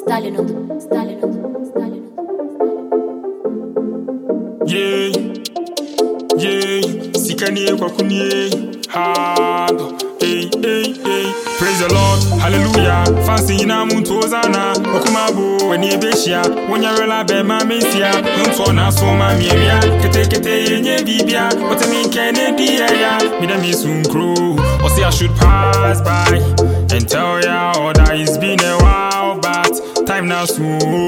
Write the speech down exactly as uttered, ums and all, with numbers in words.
Stalin on the Stalin on the Stalin on the Yeah, yeah, Sikani Kwakuni, hard, hey, hey, hey. Praise the Lord, hallelujah. Fancy in a muntozana, Okumabo, when you beshia, when you're a bema mesia, Nuntona, so my miria, Kete Kete, Nye Bibia, what I mean, Kennedy, Midami soon crew, or say I should pass by and tell ya, oh, that it's been a while, but time now soon.